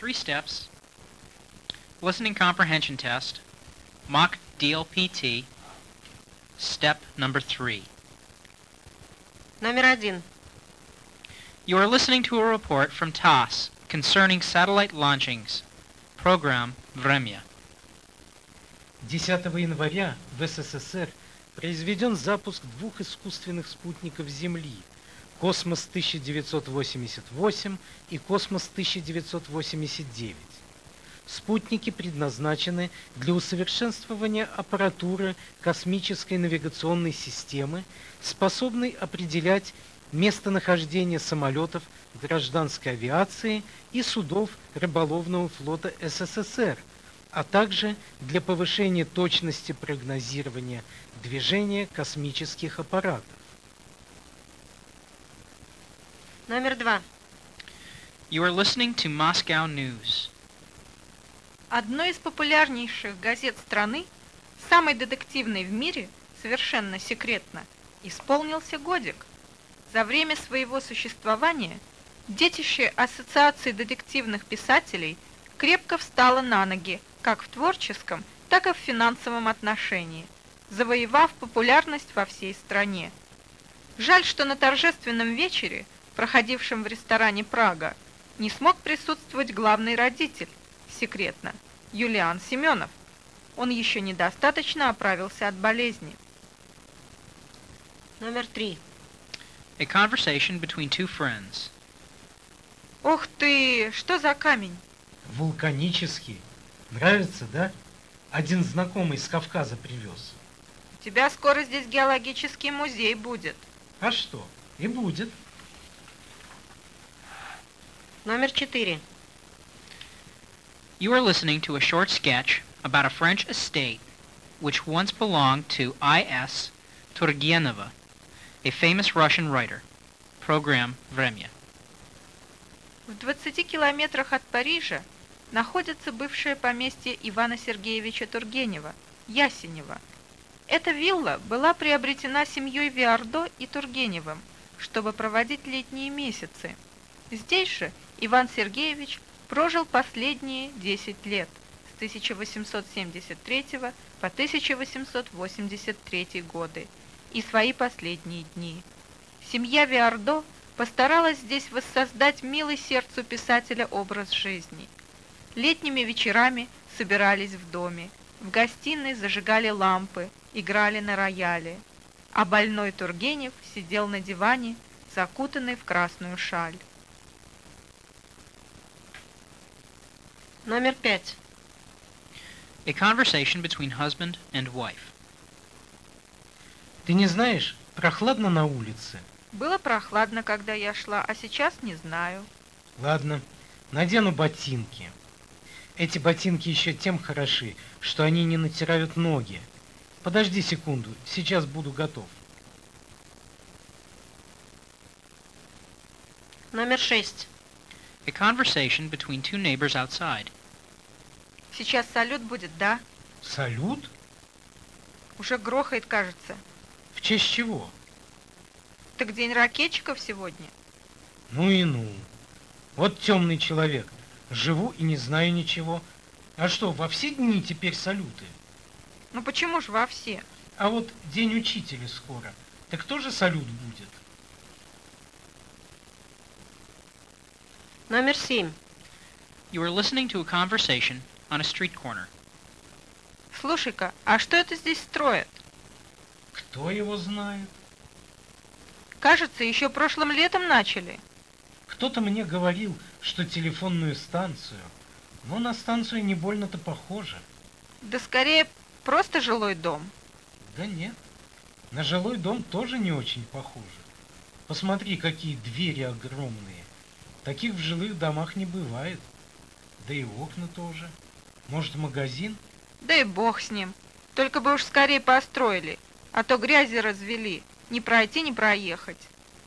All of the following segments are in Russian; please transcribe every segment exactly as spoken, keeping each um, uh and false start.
three steps: listening comprehension test, mock D L P T, step number three. Номер один. You are listening to a report from TASS concerning satellite launchings. Program Vremya. десятого января в СССР произведен запуск двух искусственных спутников Земли – Космос тысяча девятьсот восемьдесят восемь и Космос тысяча девятьсот восемьдесят девять. Спутники предназначены для усовершенствования аппаратуры космической навигационной системы, способной определять местонахождение самолетов гражданской авиации и судов рыболовного флота СССР, а также для повышения точности прогнозирования движения космических аппаратов. Номер два. You are listening to Moscow News. Одной из популярнейших газет страны, самой детективной в мире, совершенно секретно, исполнился годик. За время своего существования детище Ассоциации детективных писателей крепко встало на ноги как в творческом, так и в финансовом отношении, завоевав популярность во всей стране. Жаль, что на торжественном вечере, проходившем в ресторане «Прага», не смог присутствовать главный родитель, секретно, Юлиан Семенов. Он еще недостаточно оправился от болезни. Номер три. A conversation between two friends. Ох ты, что за камень? Вулканический. Нравится, да? Один знакомый с Кавказа привез. У тебя скоро здесь геологический музей будет. А что? И будет. Номер четыре. You are listening to a short sketch about a French estate which once belonged to I S Turgeneva, a famous Russian writer. Program Vremya. В двадцати километрах от Парижа находится бывшее поместье Ивана Сергеевича Тургенева, Ясенева. Эта вилла была приобретена семьей Виардо и Тургеневым, чтобы проводить летние месяцы. Здесь же Иван Сергеевич прожил последние десять лет, с тысяча восемьсот семьдесят третьего по тысяча восемьсот восемьдесят третий годы, и свои последние дни. Семья Виардо постаралась здесь воссоздать милый сердцу писателя образ жизни. Летними вечерами собирались в доме, в гостиной зажигали лампы, играли на рояле, а больной Тургенев сидел на диване, закутанный в красную шаль. Номер пять. A conversation between husband and wife. Ты не знаешь, прохладно на улице. Было прохладно, когда я шла, а сейчас не знаю. Ладно, надену ботинки. Эти ботинки еще тем хороши, что они не натирают ноги. Подожди секунду, сейчас буду готов. Номер шесть. A conversation between two neighbors outside. Сейчас салют будет, да? Салют? Уже грохает, кажется. В честь чего? Так день ракетчиков сегодня. Ну и ну. Вот темный человек. Живу и не знаю ничего. А что, во все дни теперь салюты? Ну почему ж во все? А вот день учителя скоро. Так тоже салют будет? Номер семь. You are listening to a conversation on a street corner. Слушай-ка, а что это здесь строят? Кто его знает? Кажется, еще прошлым летом начали. Кто-то мне говорил, что телефонную станцию, но на станцию не больно-то похоже. Да скорее просто жилой дом. Да нет, на жилой дом тоже не очень похоже. Посмотри, какие двери огромные. Таких в жилых домах не бывает. Да и окна тоже. Может, магазин? Да и бог с ним. Только бы уж скорее построили, а то грязи развели. Не пройти, не проехать.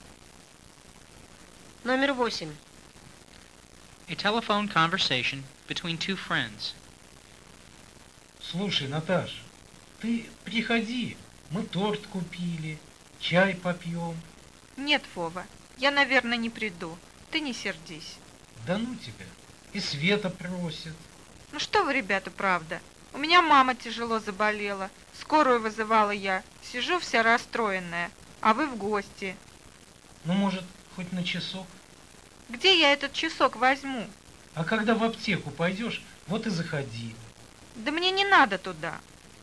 Номер восемь. A telephone conversation between two friends. Слушай, Наташ, ты приходи. Мы торт купили, чай попьем. Нет, Вова, я, наверное, не приду. Ты не сердись. Да ну тебя. И Света просит. Ну что вы, ребята, правда? У меня мама тяжело заболела. Скорую вызывала я. Сижу вся расстроенная. А вы в гости. Ну, может, хоть на часок? Где я этот часок возьму? А когда в аптеку пойдешь, вот и заходи. Да мне не надо туда.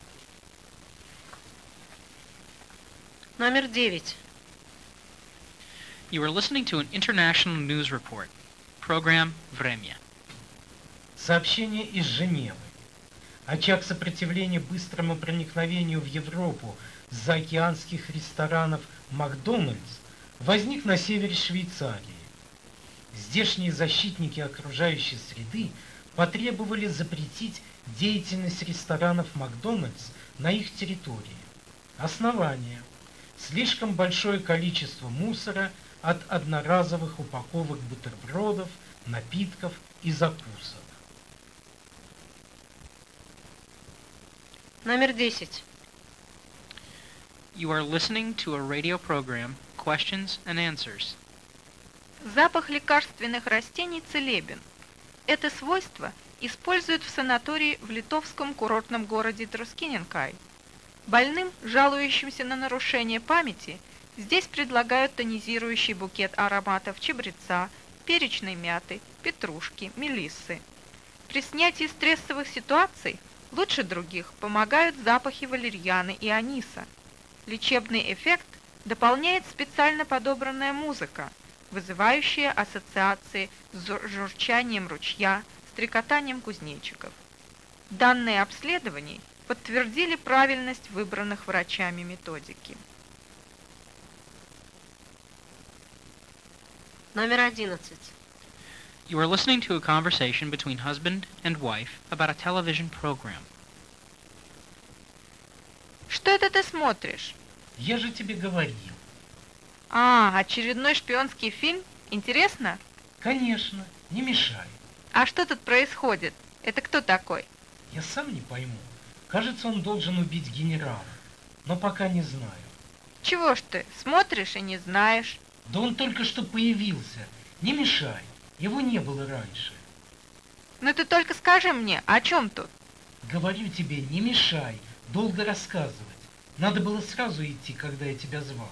Номер девять. You are listening to an international news report. Program Vremya. Сообщение из Женевы. Очаг сопротивления быстрому проникновению в Европу с заокеанских ресторанов «Макдональдс» возник на севере Швейцарии. Здешние защитники окружающей среды потребовали запретить деятельность ресторанов «Макдональдс» на их территории. Основание. Слишком большое количество мусора от одноразовых упаковок бутербродов, напитков и закусок. Номер десять. You are listening to a radio program, Questions and Answers. Запах лекарственных растений целебен. Это свойство используют в санатории в литовском курортном городе Друскиненкай. Больным, жалующимся на нарушение памяти, здесь предлагают тонизирующий букет ароматов чабреца, перечной мяты, петрушки, мелиссы. При снятии стрессовых ситуаций лучше других помогают запахи валерьяны и аниса. Лечебный эффект дополняет специально подобранная музыка, вызывающая ассоциации с журчанием ручья, стрекотанием кузнечиков. Данные обследований подтвердили правильность выбранных врачами методики. Номер одиннадцать. You are listening to a conversation between husband and wife about a television program. Что это ты смотришь? Я же тебе говорил. А, очередной шпионский фильм? Интересно? Конечно, не мешай. А что тут происходит? Это кто такой? Я сам не пойму. Кажется, он должен убить генерала, но пока не знаю. Чего ж ты, смотришь и не знаешь? Да он только что появился. Не мешай, его не было раньше. Ну ты только скажи мне, о чем тут? Говорю тебе, не мешай, долго рассказывать. Надо было сразу идти, когда я тебя звал.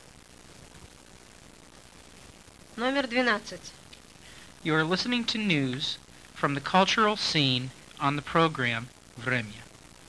Номер двенадцать. You are listening to news from the cultural scene on the program Vremya.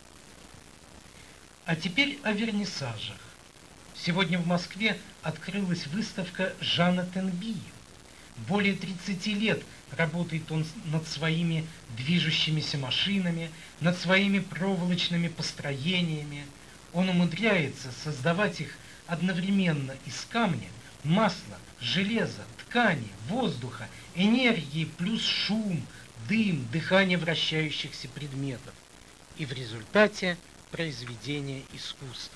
А теперь о вернисажах. Сегодня в Москве открылась выставка Жана Тенбии. Более тридцати лет работает он над своими движущимися машинами, над своими проволочными построениями. Он умудряется создавать их одновременно из камня, масла, железа, ткани, воздуха, энергии плюс шум, дым, дыхание вращающихся предметов. И в результате произведение искусства.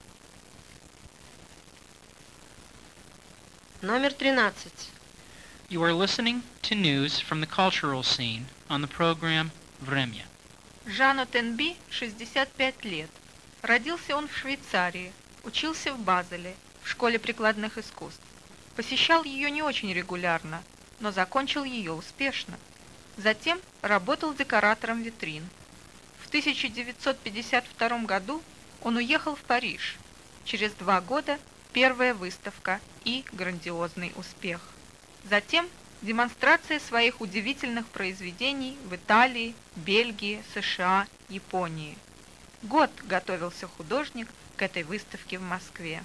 Номер тринадцать. You are listening to news from the cultural scene on the program Vremya. Жану Тенби шестьдесят пять лет. Родился он в Швейцарии, учился в Базеле, в школе прикладных искусств. Посещал ее не очень регулярно, но закончил ее успешно. Затем работал декоратором витрин. В тысяча девятьсот пятьдесят втором году он уехал в Париж. Через два года первая выставка и грандиозный успех. Затем демонстрация своих удивительных произведений в Италии, Бельгии, США, Японии. Год готовился художник к этой выставке в Москве.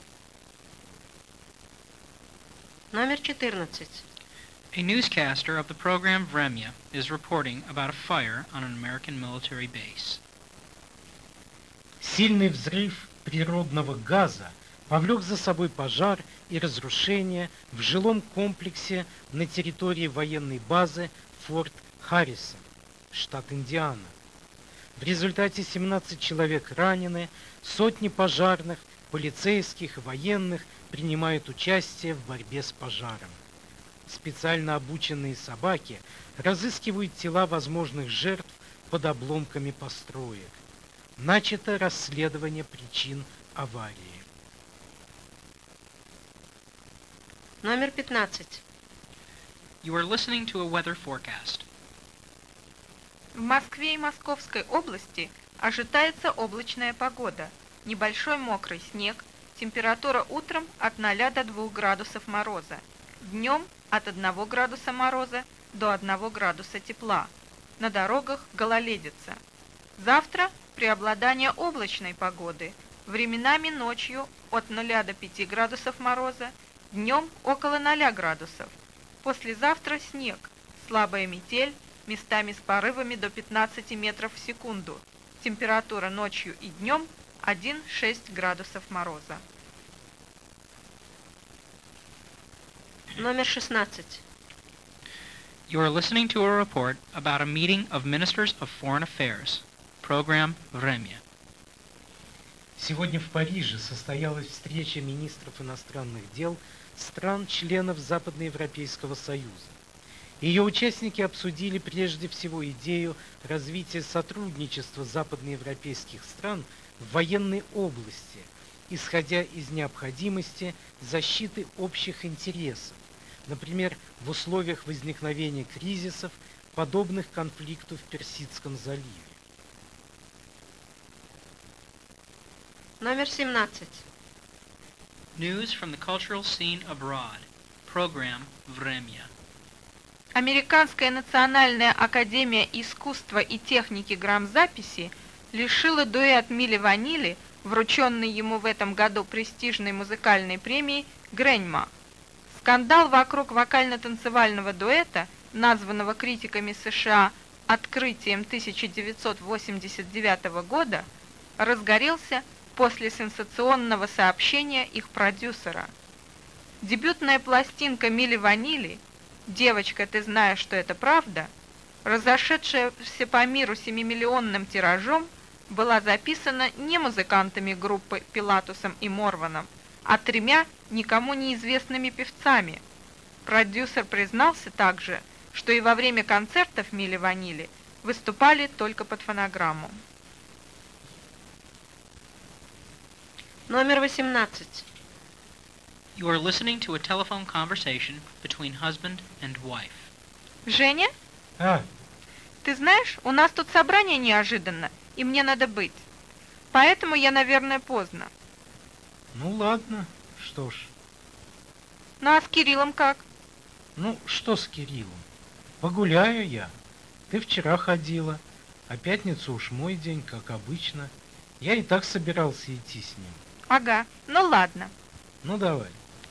Номер четырнадцать. A newscaster of the program Vremya is reporting about a fire on an American military base. Сильный взрыв природного газа повлек за собой пожар и разрушение в жилом комплексе на территории военной базы Форт Харрисон, штат Индиана. В результате семнадцать человек ранены, сотни пожарных, полицейских и военных принимают участие в борьбе с пожаром. Специально обученные собаки разыскивают тела возможных жертв под обломками построек. Начато расследование причин аварии. Номер пятнадцать. You are listening to a weather forecast В Москве и Московской области ожидается облачная погода, небольшой мокрый снег, температура утром от ноля до двух градусов мороза, днем от одного градуса мороза до одного градуса тепла. На дорогах гололедица. Завтра преобладание облачной погоды, временами ночью от ноля до пяти градусов мороза, днем около ноля градусов. Послезавтра снег, слабая метель, местами с порывами до пятнадцати метров в секунду. Температура ночью и днем один-шесть градусов мороза. Номер шестнадцать. You are listening to a report about a meeting of Ministers of Foreign Affairs. Program Vremya. Сегодня в Париже состоялась встреча министров иностранных дел стран-членов Западноевропейского Союза. Ее участники обсудили прежде всего идею развития сотрудничества западноевропейских стран в военной области, исходя из необходимости защиты общих интересов, например, в условиях возникновения кризисов, подобных конфликту в Персидском заливе. Номер семнадцать. News from the cultural scene abroad. Program Vremya. Американская национальная академия искусства и техники грамзаписи лишила дуэт Милли Ванилли, врученный ему в этом году престижной музыкальной премией Грэньма. Скандал вокруг вокально-танцевального дуэта, названного критиками США «Открытием тысяча девятьсот восемьдесят девятого года», разгорелся после сенсационного сообщения их продюсера. Дебютная пластинка Милли Ванилли «Девочка, ты знаешь, что это правда», разошедшаяся по миру семимиллионным тиражом, была записана не музыкантами группы Пилатусом и Морваном, а тремя никому неизвестными певцами. Продюсер признался также, что и во время концертов Милли Ванилли выступали только под фонограмму. Номер восемнадцать. You are listening to a telephone conversation between husband and wife. Женя, А, ты знаешь, у нас тут собрание неожиданно, и мне надо быть. Поэтому я, наверное, поздно. ну ладно, что ж. Ну а с Кириллом как? Ну, что с Кириллом? Погуляю я. Ты вчера ходила, а пятница уж мой день, как обычно. Я и так собирался идти с ним. Ага, ну ладно. Ну, давай.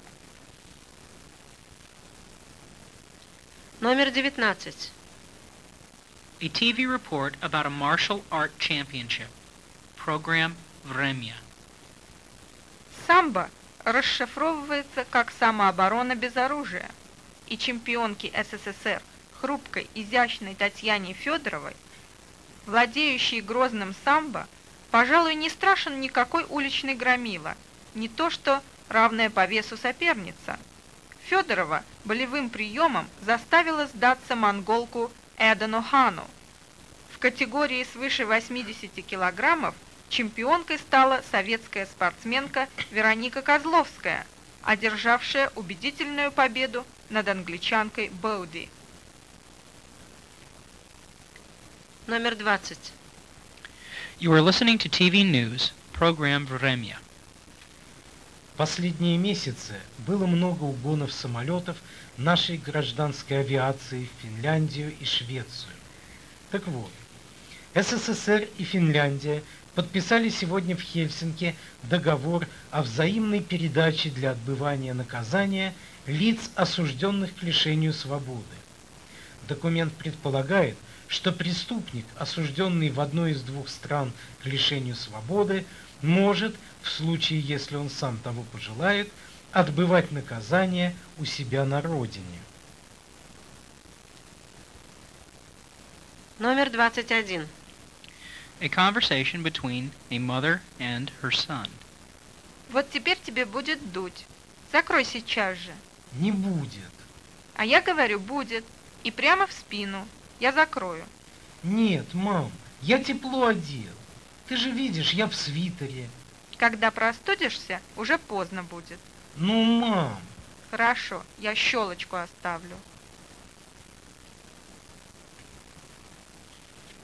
Номер девятнадцать. A T V report about a martial art championship. Program Vremya. Самбо расшифровывается как самооборона без оружия, и чемпионке СССР, хрупкой, изящной Татьяне Федоровой, владеющей грозным самбо, пожалуй, не страшен никакой уличный громила, не то что равная по весу соперница. Федорова болевым приемом заставила сдаться монголку Эдану Хану. В категории свыше восьмидесяти килограммов чемпионкой стала советская спортсменка Вероника Козловская, одержавшая убедительную победу над англичанкой Боуди. Номер двадцать. You are listening to T V News. Program Vremya. Последние месяцы было много угонов самолетов нашей гражданской авиации в Финляндию и Швецию. Так вот, СССР и Финляндия подписали сегодня в Хельсинки договор о взаимной передаче для отбывания наказания лиц, осужденных к лишению свободы. Документ предполагает, что преступник, осужденный в одной из двух стран к лишению свободы, может, в случае, если он сам того пожелает, отбывать наказание у себя на родине. Номер двадцать один. A conversation between a mother and her son. Вот теперь тебе будет дуть. Закрой сейчас же. Не будет. А я говорю, будет. И прямо в спину. Я закрою. Нет, мам, я тепло одет. Ты же видишь, я в свитере. Когда простудишься, уже поздно будет. Ну, мам. Хорошо, я щелочку оставлю.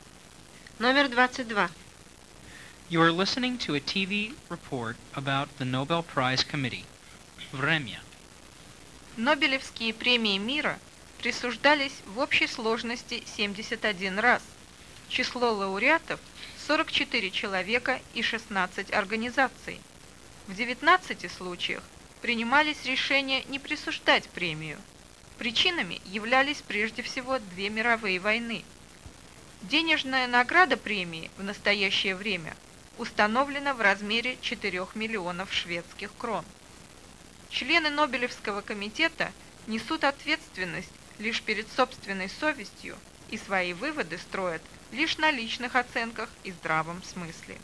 Номер двадцать два. You are listening to a T V report about the Nobel Prize Committee. Время. Нобелевские премии мира присуждались в общей сложности семьдесят один раз. Число лауреатов – сорок четыре человека и шестнадцать организаций. В девятнадцати случаях принимались решения не присуждать премию. Причинами являлись прежде всего две мировые войны. Денежная награда премии в настоящее время установлена в размере четырёх миллионов шведских крон. Члены Нобелевского комитета несут ответственность лишь перед собственной совестью и свои выводы строят лишь на личных оценках и здравом смысле.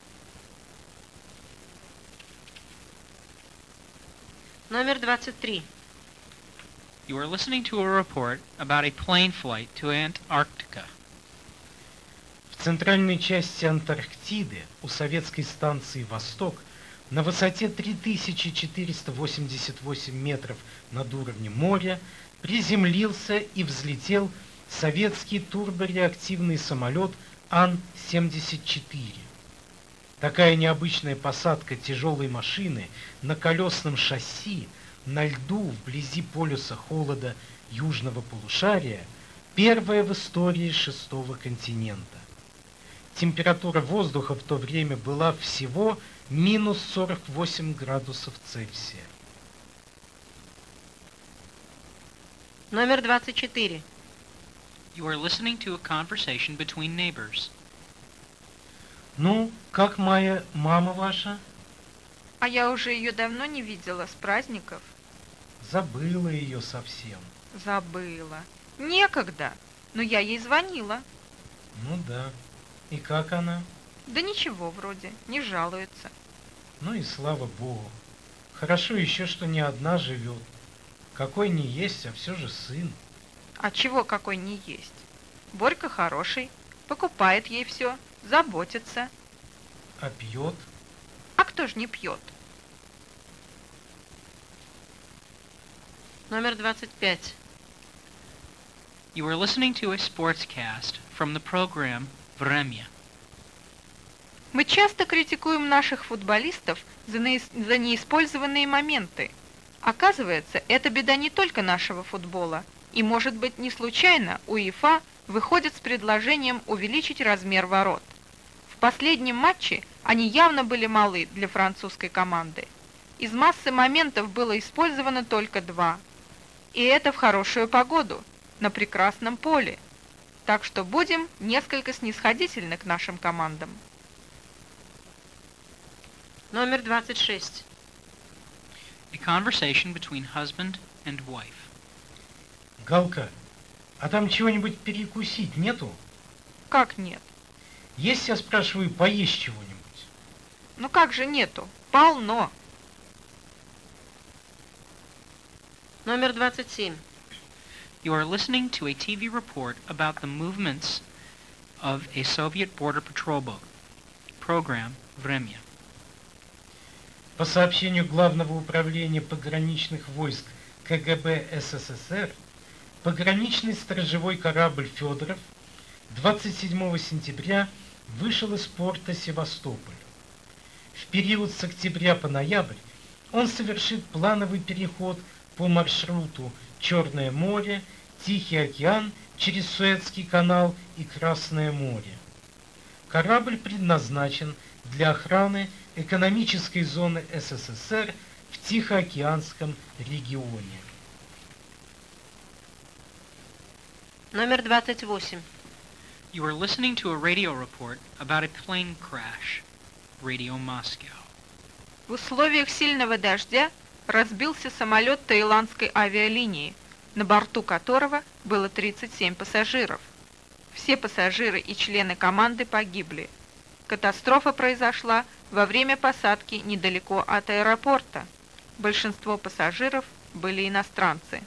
Номер двадцать три. You are listening to a report about a plane flight to Antarctica. В центральной части Антарктиды у советской станции «Восток» на высоте три тысячи четыреста восемьдесят восемь метров над уровнем моря приземлился и взлетел советский турбореактивный самолет Ан семьдесят четыре. Такая необычная посадка тяжелой машины на колесном шасси на льду вблизи полюса холода южного полушария первая в истории шестого континента. Температура воздуха в то время была всего минус сорок восемь градусов Цельсия. Номер двадцать четыре. You are listening to a conversation between neighbors. Ну, как моя мама ваша? А я уже ее давно не видела с праздников. Забыла ее совсем. Забыла. Некогда. Но я ей звонила. Ну да. И как она? Да ничего вроде, не жалуется. Ну и слава богу. Хорошо еще, что не одна живет. Какой не есть, а все же сын. А чего какой не есть? Борька хороший, покупает ей все, заботится. А пьет? А кто ж не пьет? Номер двадцать пять. You are listening to a sportscast from the program Время. Мы часто критикуем наших футболистов за, неис- за неиспользованные моменты. Оказывается, это беда не только нашего футбола. И, может быть, не случайно УЕФА выходит с предложением увеличить размер ворот. В последнем матче они явно были малы для французской команды. Из массы моментов было использовано только два. И это в хорошую погоду, на прекрасном поле. Так что будем несколько снисходительны к нашим командам. Номер двадцать шесть. A conversation between husband and wife. Галка, а там чего-нибудь перекусить нету? Как нет? Есть, я спрашиваю, поесть чего-нибудь? Ну как же нету? Полно. Номер двадцать семь. You are listening to a T V report about the movements of a Soviet border patrol boat. Program Время. По сообщению Главного управления пограничных войск К Г Б СССР, пограничный сторожевой корабль «Федоров» двадцать седьмого сентября вышел из порта Севастополь. В период с октября по ноябрь он совершит плановый переход по маршруту Черное море, Тихий океан через Суэцкий канал и Красное море. Корабль предназначен для охраны экономической зоны СССР в Тихоокеанском регионе. Номер двадцать восемь. You are listening to a radio report about a plane crash. Radio Moscow. В условиях сильного дождя разбился самолет таиландской авиалинии, на борту которого было тридцать семь пассажиров. Все пассажиры и члены команды погибли. Катастрофа произошла во время посадки недалеко от аэропорта. Большинство пассажиров были иностранцы.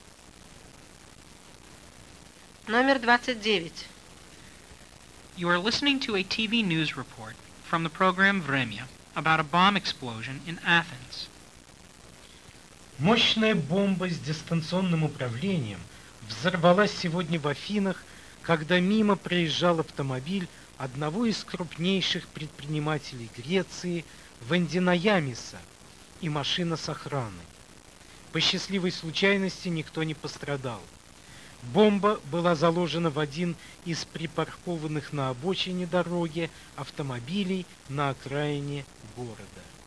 Номер двадцать девять. You are listening to a T V news report from the program Время about a bomb explosion in Athens. Мощная бомба с дистанционным управлением взорвалась сегодня в Афинах, когда мимо проезжал автомобиль одного из крупнейших предпринимателей Греции Вендинаямиса и машина с охраной. По счастливой случайности никто не пострадал. Бомба была заложена в один из припаркованных на обочине дороги автомобилей на окраине города.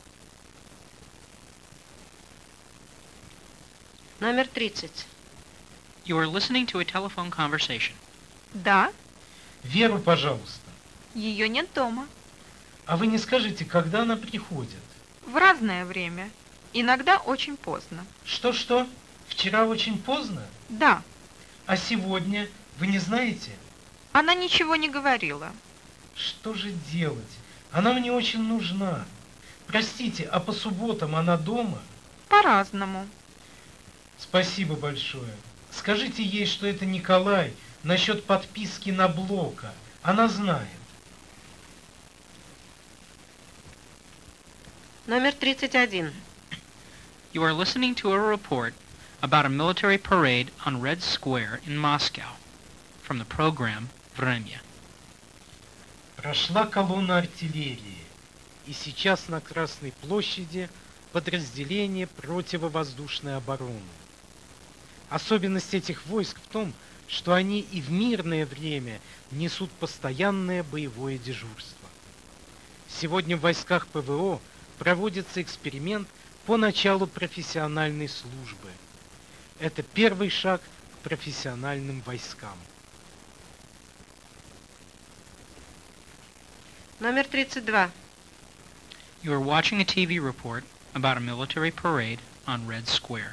Номер тридцать. You are listening to a telephone conversation. Да, Веру, пожалуйста. ее нет дома. А вы не скажете, когда она приходит? В разное время. Иногда очень поздно. Что-что? Вчера очень поздно? Да, А сегодня? Вы не знаете? она ничего не говорила. Что же делать? Она мне очень нужна. Простите, а по субботам она дома? По-разному. Спасибо большое. Скажите ей, что это Николай насчет подписки на Блока. Она знает. Номер тридцать один. You are listening to a report about a military parade on Red Square in Moscow from the program Vremya. Прошла колонна артиллерии, и сейчас на Красной площади подразделение противовоздушной обороны. Особенность этих войск в том, что они и в мирное время несут постоянное боевое дежурство. Сегодня в войсках ПВО проводится эксперимент по началу профессиональной службы. Это первый шаг к профессиональным войскам. Номер тридцать два. You are watching a T V report about a military parade on Red Square.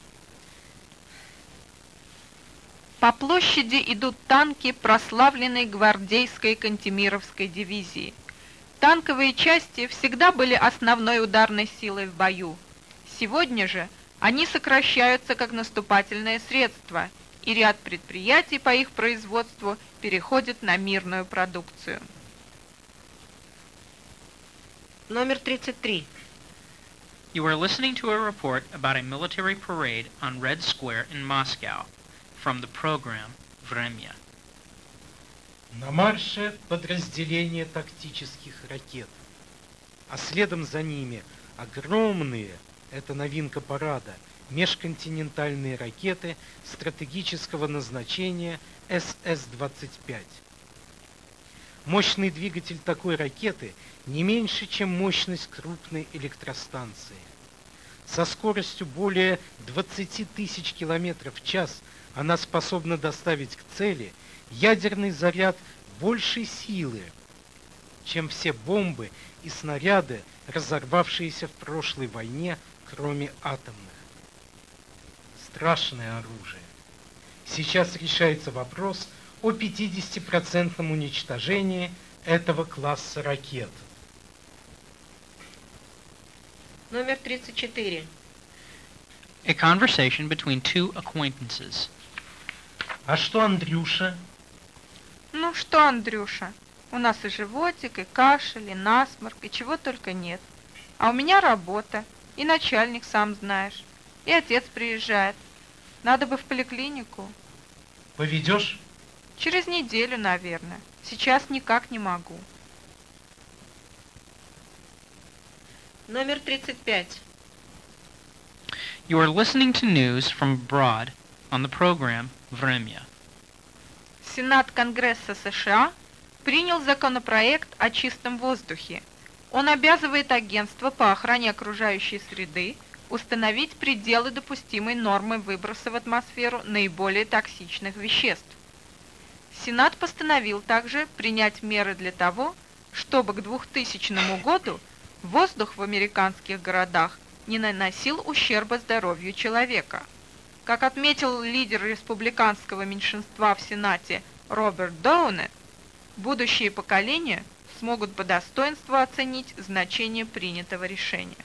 По площади идут танки прославленной гвардейской Кантемировской дивизии. Танковые части всегда были основной ударной силой в бою. Сегодня же они сокращаются как наступательное средство, и ряд предприятий по их производству переходит на мирную продукцию. Номер тридцать три. You are listening to a report about a military parade on Red Square in Moscow from the program Vremya. На марше подразделение тактических ракет, а следом за ними огромные, это новинка парада, межконтинентальные ракеты стратегического назначения эс эс двадцать пять. Мощный двигатель такой ракеты не меньше, чем мощность крупной электростанции. Со скоростью более двадцати тысяч километров в час она способна доставить к цели ядерный заряд большей силы, чем все бомбы и снаряды, разорвавшиеся в прошлой войне, кроме атомных. Страшное оружие. Сейчас решается вопрос о пятидесятипроцентном уничтожении этого класса ракет. Номер тридцать четыре. A conversation between two acquaintances. А что Андрюша? Ну что, Андрюша, у нас и животик, и кашель, и насморк, и чего только нет. А у меня работа, и начальник, сам знаешь, и отец приезжает. Надо бы в поликлинику. Поведешь? Через неделю, наверное. Сейчас никак не могу. Номер тридцать пять. You are listening to news from abroad on the program Vremya. Сенат Конгресса США принял законопроект о чистом воздухе. Он обязывает агентство по охране окружающей среды установить пределы допустимой нормы выброса в атмосферу наиболее токсичных веществ. Сенат постановил также принять меры для того, чтобы к двухтысячному году воздух в американских городах не наносил ущерба здоровью человека. Как отметил лидер республиканского меньшинства в Сенате Роберт Доуне, будущие поколения смогут по достоинству оценить значение принятого решения.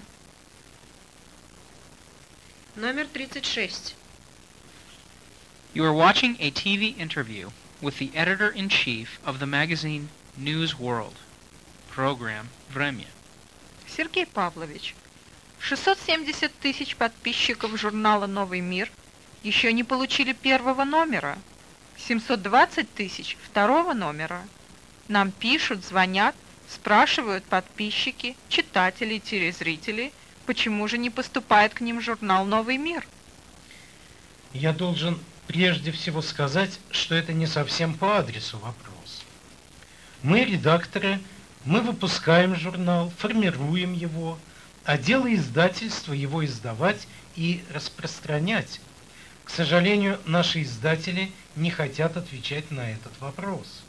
Номер тридцать шесть. You are watching a T V interview with the editor-in-chief of the magazine News World, program Vremya. Сергей Павлович, шестьсот семьдесят тысяч подписчиков журнала «Новый мир» еще не получили первого номера, семьсот двадцать тысяч второго номера. Нам пишут, звонят, спрашивают подписчики, читатели, телезрители, почему же не поступает к ним журнал «Новый мир». Я должен прежде всего сказать, что это не совсем по адресу вопрос. Мы, редакторы, мы выпускаем журнал, формируем его, а дело издательства его издавать и распространять. К сожалению, наши издатели не хотят отвечать на этот вопрос.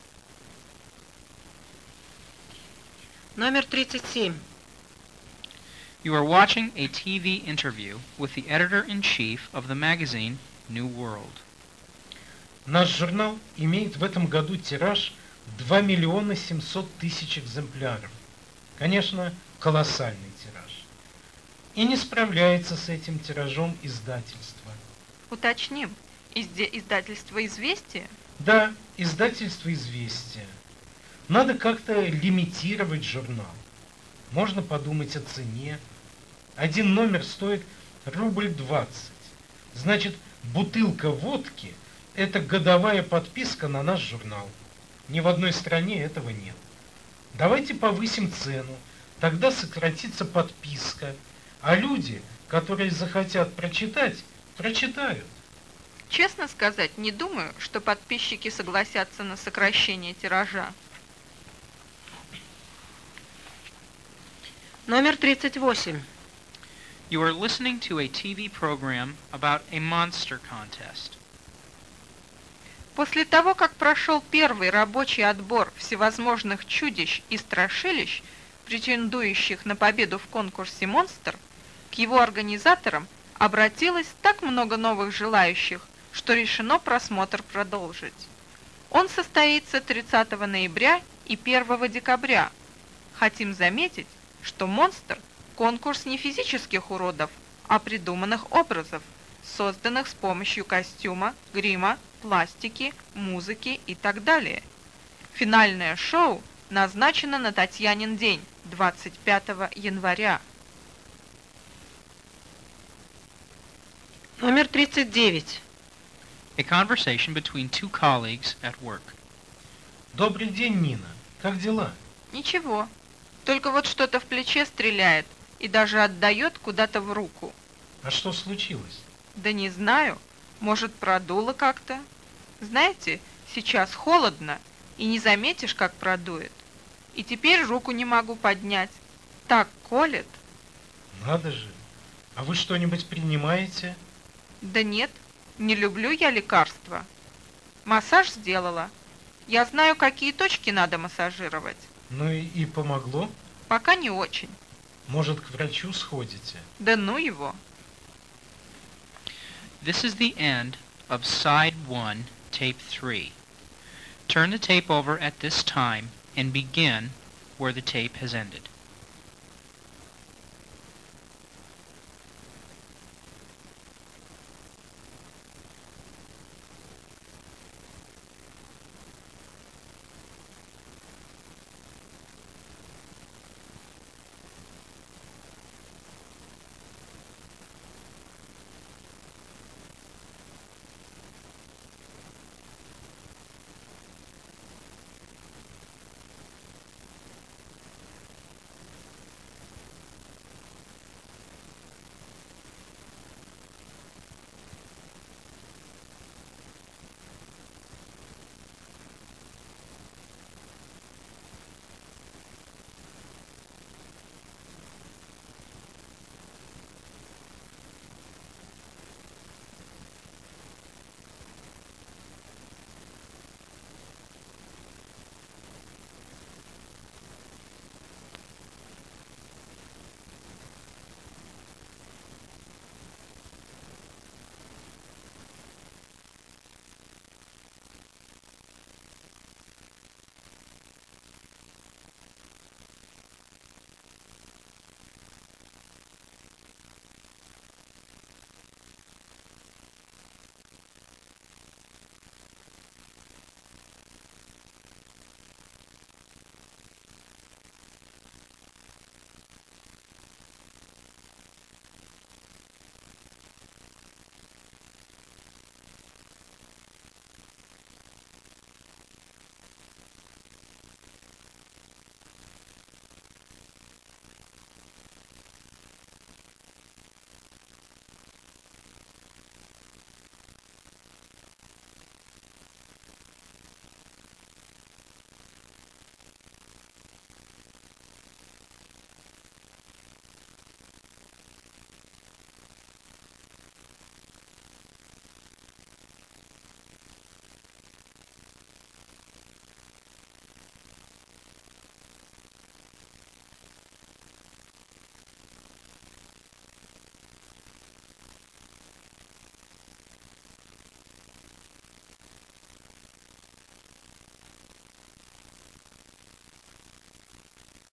Номер тридцать семь. You are watching a T V interview with the editor-in-chief of the magazine New World. Наш журнал имеет в этом году тираж два миллиона семьсот тысяч экземпляров. Конечно, колоссальный тираж. И не справляется с этим тиражом издательство. Уточним, изде- издательство «Известия»? Да, издательство «Известия». Надо как-то лимитировать журнал. Можно подумать о цене. Один номер стоит рубль двадцать. Значит, бутылка водки – это годовая подписка на наш журнал. Ни в одной стране этого нет. Давайте повысим цену, тогда сократится подписка, а люди, которые захотят прочитать, прочитают. Честно сказать, не думаю, что подписчики согласятся на сокращение тиража. Номер тридцать восемь. You are listening to a T V program about a monster contest. После того, как прошел первый рабочий отбор всевозможных чудищ и страшилищ, претендующих на победу в конкурсе «Монстр», к его организаторам обратилось так много новых желающих, что решено просмотр продолжить. Он состоится тридцатого ноября и первого декабря. Хотим заметить, что «Монстр» – конкурс не физических уродов, а придуманных образов, созданных с помощью костюма, грима, пластики, музыки и так далее. Финальное шоу назначено на Татьянин день, двадцать пятого января. Номер тридцать девять. A conversation between two colleagues at work. Добрый день, Нина. Как дела? Ничего, только вот что-то в плече стреляет и даже отдает куда-то в руку. А что случилось? Да не знаю, может, продуло как-то. Знаете, сейчас холодно, и не заметишь, как продует. И теперь руку не могу поднять. Так колет. Надо же. А вы что-нибудь принимаете? Да нет, не люблю я лекарства. Массаж сделала. Я знаю, какие точки надо массажировать. Ну и, и помогло? Пока не очень. Может, к врачу сходите? Да ну его. This is the end of side one, tape three. Turn the tape over at this time and begin where the tape has ended.